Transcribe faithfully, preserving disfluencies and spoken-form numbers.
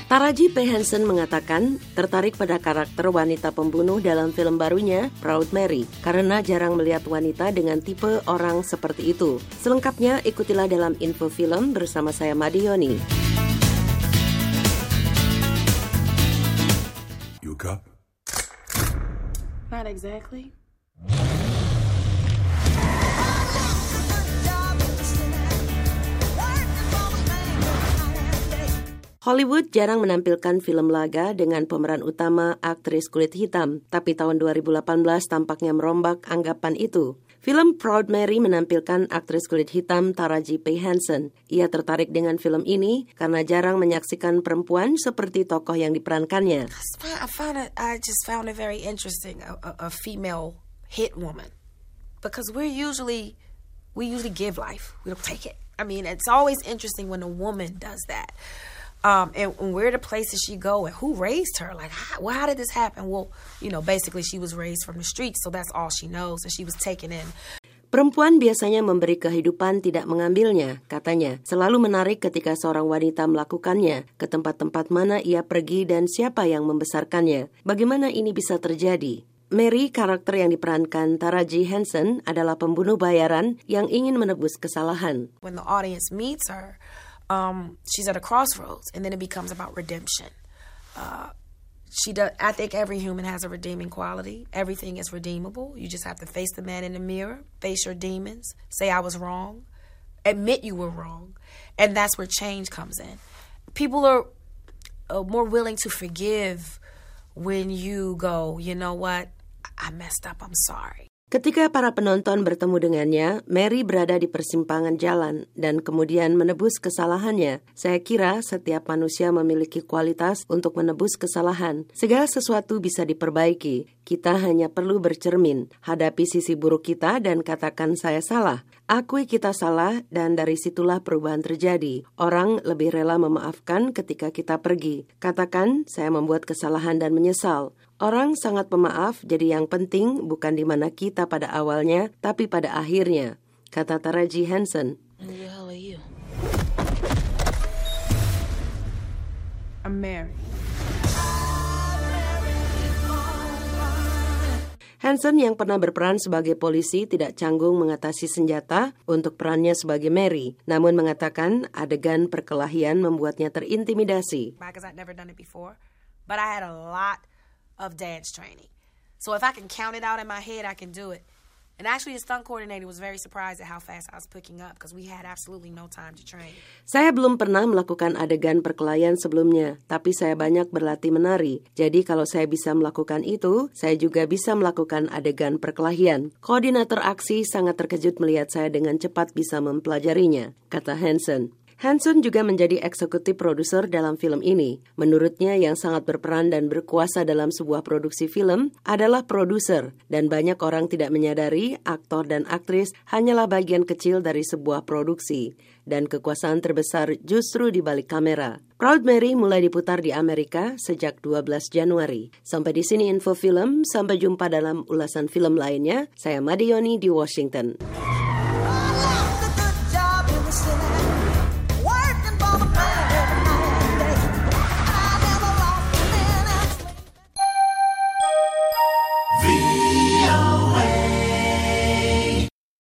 Taraji P. Henson mengatakan tertarik pada karakter wanita pembunuh dalam film barunya Proud Mary karena jarang melihat wanita dengan tipe orang seperti itu. Selengkapnya ikutilah dalam info film bersama saya Madioni. You a cop? Not exactly. Hollywood jarang menampilkan film laga dengan pemeran utama aktris kulit hitam, tapi tahun dua ribu delapan belas tampaknya merombak anggapan itu. Film Proud Mary menampilkan aktris kulit hitam Taraji P. Henson. Ia tertarik dengan film ini karena jarang menyaksikan perempuan seperti tokoh yang diperankannya. I found it. I just found it very interesting. A, a, a female hit woman, because we're usually we usually give life. We don't take it. I mean, it's always interesting when a woman does that. Um, and, and where the places she go and who raised her? Like, how, well, how did this happen? Well, you know, basically she was raised from the streets, so that's all she knows, and she was taken in. Perempuan biasanya memberi kehidupan, tidak mengambilnya, katanya. Selalu menarik ketika seorang wanita melakukannya, ke tempat-tempat mana ia pergi dan siapa yang membesarkannya. Bagaimana ini bisa terjadi? Mary, karakter yang diperankan Taraji Henson, adalah pembunuh bayaran yang ingin menebus kesalahan. When the audience meets her, Um, she's at a crossroads, and then it becomes about redemption. Uh, she does. I think every human has a redeeming quality. Everything is redeemable. You just have to face the man in the mirror, face your demons, say I was wrong, admit you were wrong, and that's where change comes in. People are uh, more willing to forgive when you go, you know what, I messed up, I'm sorry. Ketika para penonton bertemu dengannya, Mary berada di persimpangan jalan dan kemudian menebus kesalahannya. Saya kira setiap manusia memiliki kualitas untuk menebus kesalahan. Segala sesuatu bisa diperbaiki. Kita hanya perlu bercermin, hadapi sisi buruk kita dan katakan saya salah. Akui kita salah dan dari situlah perubahan terjadi. Orang lebih rela memaafkan ketika kita pergi. Katakan saya membuat kesalahan dan menyesal. Orang sangat pemaaf, jadi yang penting bukan di mana kita pada awalnya, tapi pada akhirnya, kata Taraji Henson. Who the hell are you? I'm Mary. Henson yang pernah berperan sebagai polisi tidak canggung mengatasi senjata untuk perannya sebagai Mary, namun mengatakan adegan perkelahian membuatnya terintimidasi. Because I'd never done it before, but I had a lot of dance training. So if I can count it out in my head, I can do it. And actually the stunt coordinator was very surprised at how fast I was picking up because we had absolutely no time to train. Saya belum pernah melakukan adegan perkelahian sebelumnya, tapi saya banyak berlatih menari. Jadi kalau saya bisa melakukan itu, saya juga bisa melakukan adegan perkelahian. Koordinator aksi sangat terkejut melihat saya dengan cepat bisa mempelajarinya, kata Henson. Henson juga menjadi eksekutif produser dalam film ini. Menurutnya yang sangat berperan dan berkuasa dalam sebuah produksi film adalah produser, dan banyak orang tidak menyadari aktor dan aktris hanyalah bagian kecil dari sebuah produksi, dan kekuasaan terbesar justru di balik kamera. Proud Mary mulai diputar di Amerika sejak dua belas Januari. Sampai di sini info film, sampai jumpa dalam ulasan film lainnya. Saya Madioni di Washington.